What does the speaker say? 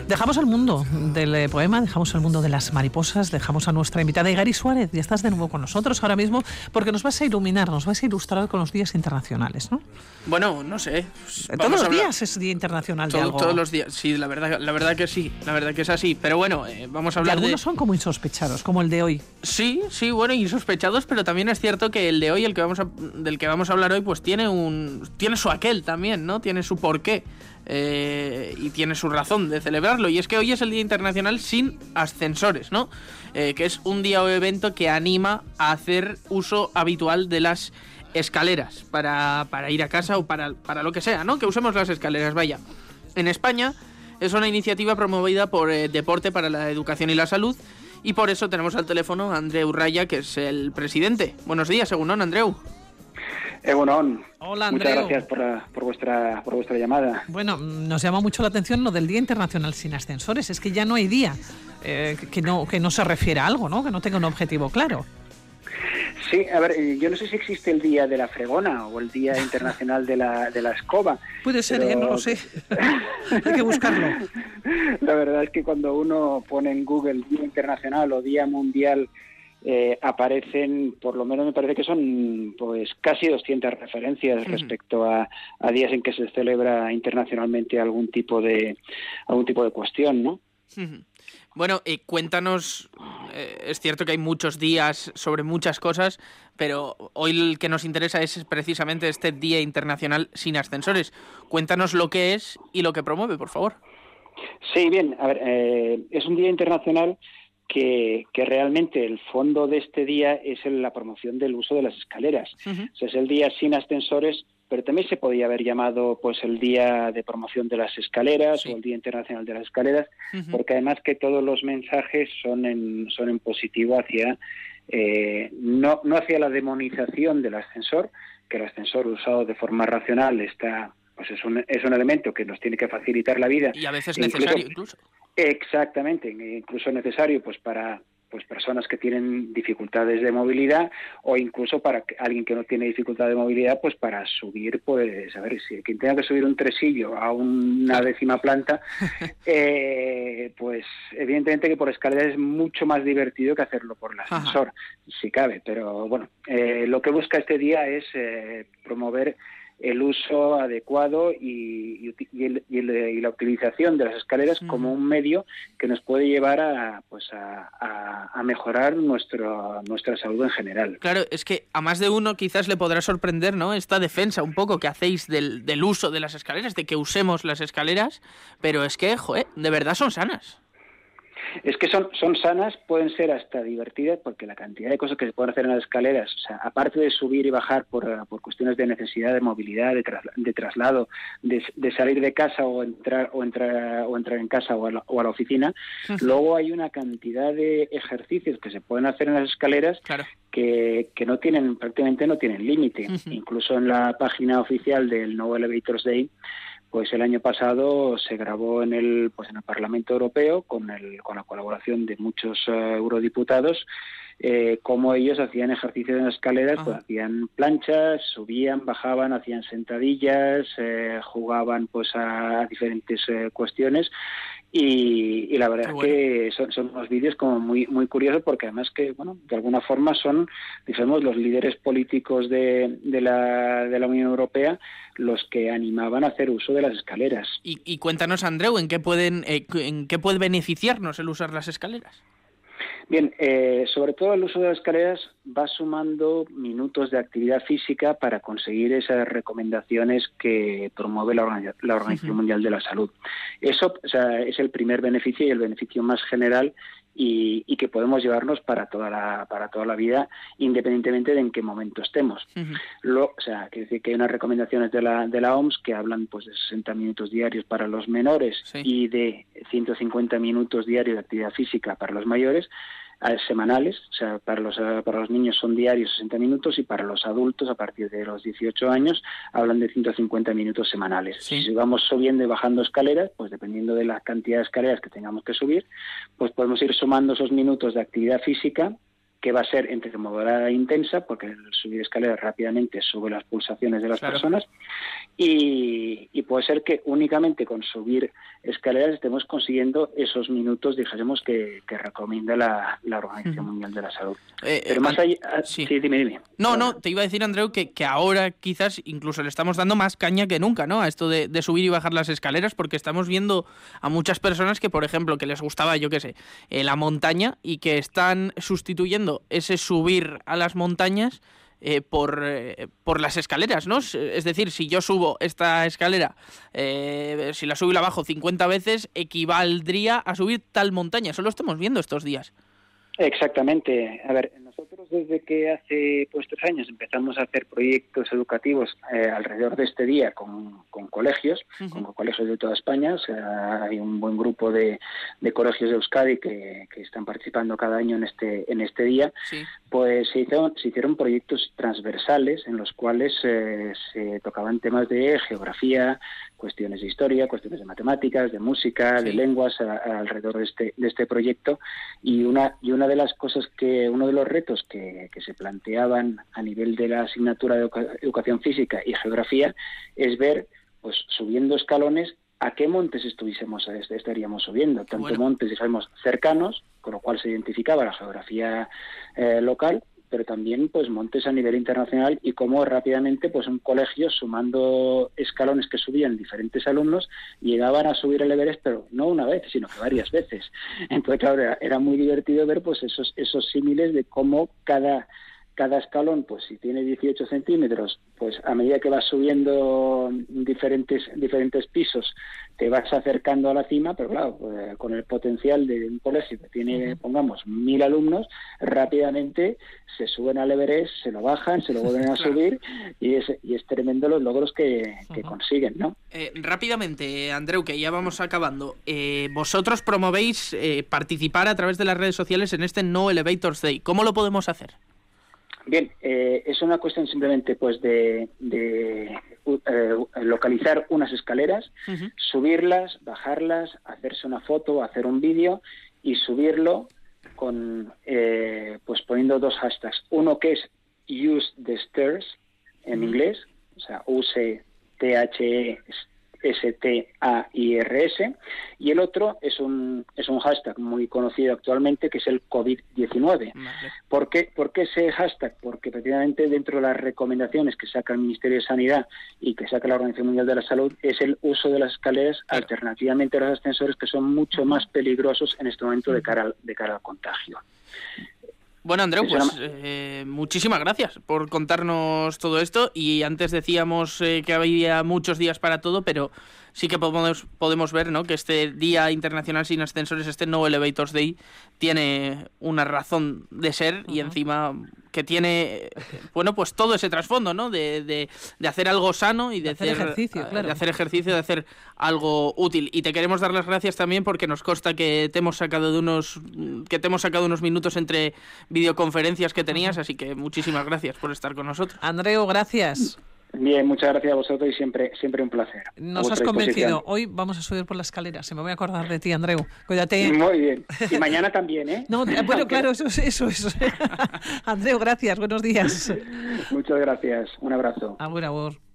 Dejamos el mundo del poema, dejamos el mundo de las mariposas, dejamos a nuestra invitada Igari Suárez. Ya estás de nuevo con nosotros ahora mismo porque nos vas a iluminar, nos vas a ilustrar con los días internacionales, ¿no? Bueno, no sé. Todos los días es Día Internacional de algo. Todos los días, sí, la verdad que sí, la verdad que es así. Pero bueno, vamos a hablar de... algunos son como insospechados, como el de hoy. Sí, bueno, insospechados, pero también es cierto que el de hoy, del que vamos a hablar hoy, pues tiene su aquel también, ¿no? Tiene su porqué. Y tiene su razón de celebrarlo, y es que hoy es el Día Internacional sin ascensores, ¿no? Que es un día o evento que anima a hacer uso habitual de las escaleras para ir a casa o para lo que sea, ¿no? Que usemos las escaleras, vaya. En España es una iniciativa promovida por Deporte para la Educación y la Salud, y por eso tenemos al teléfono a Andreu Raya, que es el presidente. Buenos días, Egunon, Andreu. Egunon. Hola, Andreu. Muchas gracias por vuestra llamada. Bueno, nos llama mucho la atención lo del Día Internacional sin ascensores. Es que ya no hay día que no se refiera a algo, ¿no? Que no tenga un objetivo claro. Sí, a ver, yo no sé si existe el Día de la Fregona o el Día Internacional de la Escoba. Puede ser, pero... no lo sé. Hay que buscarlo. La verdad es que cuando uno pone en Google Día Internacional o Día Mundial, aparecen, por lo menos me parece que son pues casi 200 referencias respecto a días en que se celebra internacionalmente algún tipo de cuestión, ¿no? Bueno, cuéntanos, es cierto que hay muchos días sobre muchas cosas, pero hoy el que nos interesa es precisamente este Día Internacional sin ascensores. Cuéntanos lo que es y lo que promueve, por favor. Sí, bien, a ver, es un día internacional que realmente el fondo de este día es la promoción del uso de las escaleras. O sea, es el día sin ascensores, pero también se podía haber llamado pues el día de promoción de las escaleras, sí, o el Día Internacional de las Escaleras, porque además que todos los mensajes son en positivo hacia no hacia la demonización del ascensor, que el ascensor usado de forma racional está, pues es un elemento que nos tiene que facilitar la vida, y a veces necesario incluso. Exactamente, incluso necesario pues para personas que tienen dificultades de movilidad, o incluso para alguien que no tiene dificultad de movilidad, pues para subir, pues a ver, si quien tenga que subir un tresillo a una 10ª planta, pues evidentemente que por escalera es mucho más divertido que hahacerlo por el ascensor, si cabe, pero bueno, lo que busca este día es promover el uso adecuado y la utilización de las escaleras como un medio que nos puede llevar a mejorar nuestra salud en general. Claro, es que a más de uno quizás le podrá sorprender, ¿no?, esta defensa un poco que hacéis del uso de las escaleras, de que usemos las escaleras, pero es que, de verdad son sanas. Es que son sanas, pueden ser hasta divertidas, porque la cantidad de cosas que se pueden hacer en las escaleras, o sea, aparte de subir y bajar por cuestiones de necesidad de movilidad, de traslado, de salir de casa o entrar en casa o a la oficina, luego hay una cantidad de ejercicios que se pueden hacer en las escaleras, claro, que prácticamente no tienen límite. Incluso en la página oficial del No Elevators Day, pues el año pasado se grabó en el Parlamento Europeo con la colaboración de muchos eurodiputados, cómo ellos hacían ejercicios en las escaleras, pues hacían planchas, subían, bajaban, hacían sentadillas, jugaban pues a diferentes cuestiones. Y la verdad es que son unos vídeos como muy muy curiosos, porque además que, bueno, de alguna forma son, digamos, los líderes políticos de la Unión Europea los que animaban a hacer uso de las escaleras. Y cuéntanos, Andreu, ¿en qué puede beneficiarnos el usar las escaleras? Bien, sobre todo el uso de las escaleras va sumando minutos de actividad física para conseguir esas recomendaciones que promueve la Organización Mundial de la Salud. Eso, o sea, es el primer beneficio y el beneficio más general, y que podemos llevarnos para toda la vida, independientemente de en qué momento estemos. O sea, quiere decir que hay unas recomendaciones de la OMS que hablan pues de 60 minutos diarios para los menores, sí, y de 150 minutos diarios de actividad física para los mayores, semanales. O sea, para los niños son diarios 60 minutos, y para los adultos a partir de los 18 años hablan de 150 minutos semanales. Sí. Si vamos subiendo y bajando escaleras, pues dependiendo de la cantidad de escaleras que tengamos que subir, pues podemos ir sumando esos minutos de actividad física que va a ser entre moderada e intensa, porque el subir escaleras rápidamente sube las pulsaciones de las personas, y puede ser que únicamente con subir escaleras estemos consiguiendo esos minutos, dijésemos, que recomienda la Organización Mundial de la Salud. Pero más allá... Sí, dime. No, te iba a decir, Andreu, que ahora quizás incluso le estamos dando más caña que nunca, ¿no? A esto de subir y bajar las escaleras, porque estamos viendo a muchas personas que, por ejemplo, que les gustaba, yo qué sé, la montaña, y que están sustituyendo ese subir a las montañas por las escaleras, ¿no? Es decir, si yo subo esta escalera, si la subo y la bajo 50 veces, equivaldría a subir tal montaña. Eso lo estamos viendo estos días. Exactamente. A ver, nosotros desde que hace 3 años empezamos a hacer proyectos educativos alrededor de este día con colegios, con colegios de toda España. O sea, hay un buen grupo de colegios de Euskadi que están participando cada año en este día. Sí. Pues se hicieron proyectos transversales en los cuales se tocaban temas de geografía, cuestiones de historia, cuestiones de matemáticas, de música, de lenguas alrededor de este proyecto, y una de las cosas uno de los retos que se planteaban a nivel de la asignatura de educación física y geografía es ver, pues subiendo escalones, a qué montes estaríamos subiendo, tanto montes, digamos, cercanos, con lo cual se identificaba la geografía local, pero también pues montes a nivel internacional, y cómo rápidamente pues un colegio, sumando escalones que subían diferentes alumnos, llegaban a subir el Everest, pero no una vez, sino que varias veces. Entonces, claro, era muy divertido ver pues esos símiles de cómo cada escalón, pues si tiene 18 centímetros, pues a medida que vas subiendo diferentes pisos, te vas acercando a la cima, pero claro, pues, con el potencial de un colegio que tiene, pongamos, 1000 alumnos, rápidamente se suben al Everest, se lo bajan, se lo vuelven a subir, y es tremendo los logros que consiguen, ¿no? Rápidamente, Andreu, que ya vamos acabando, vosotros promovéis participar a través de las redes sociales en este No Elevators Day. ¿Cómo lo podemos hacer? Bien, es una cuestión simplemente pues de localizar unas escaleras, subirlas, bajarlas, hacerse una foto, hacer un vídeo y subirlo con pues poniendo 2 hashtags. Uno que es Use the Stairs en inglés, o sea, use STAIRS, y el otro es un hashtag muy conocido actualmente, que es el COVID-19. Vale. ¿Por qué ese hashtag? Porque precisamente dentro de las recomendaciones que saca el Ministerio de Sanidad y que saca la Organización Mundial de la Salud es el uso de las escaleras alternativamente a los ascensores, que son mucho más peligrosos en este momento de cara al contagio. Bueno, Andreu, pues muchísimas gracias por contarnos todo esto. Y antes decíamos que había muchos días para todo, pero sí que podemos ver, ¿no?, que este Día Internacional Sin Ascensores, este No Elevators Day, tiene una razón de ser, y encima que tiene, bueno, pues todo ese trasfondo, ¿no?, de hacer algo sano y de hacer ejercicio, claro. De hacer ejercicio, de hacer algo útil. Y te queremos dar las gracias también porque nos consta que te hemos sacado unos minutos entre videoconferencias que tenías, así que muchísimas gracias por estar con nosotros. Andreu, gracias. Bien, muchas gracias a vosotros y siempre un placer. Nos has convencido. Hoy vamos a subir por la escalera. Se me voy a acordar de ti, Andreu. Cuídate. Muy bien. Y mañana también, ¿eh? No, bueno, claro, eso. Andreu, gracias. Buenos días. Muchas gracias. Un abrazo. Agur.